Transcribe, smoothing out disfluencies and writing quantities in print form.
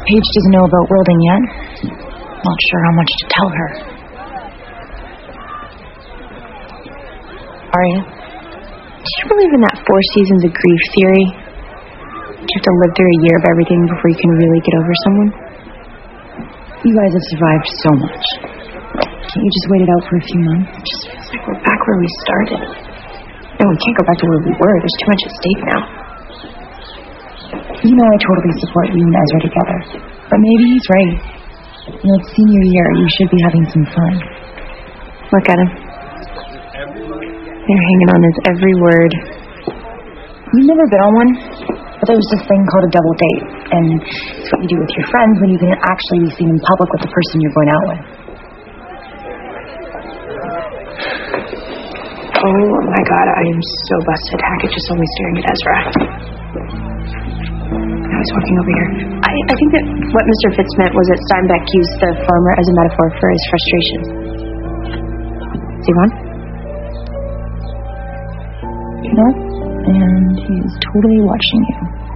Paige doesn't know about welding yet. Not sure how much to tell her. Aria, do you believe in that 4 seasons of grief theory? You have to live through a year of everything before you can really get over someone? You guys have survived so much. Can't you just wait it out for a few months? It just feels like we're back where we started. No, we can't go back to where we were. There's too much at stake now. You know I totally support you and Ezra together. But maybe he's right. You know, it's senior year. You should be having some fun. Look at him. They're hanging on his every word. You've never been on one? But there's this thing called a double date. And it's what you do with your friends when you can actually be seen in public with the person you're going out with. Oh my god, I am so busted. Hackett just saw me staring at Ezra. I was walking over here. I think that what Mr. Fitz meant was that Steinbeck used the farmer as a metaphor for his frustration. Is he gone? No, and he's totally watching you.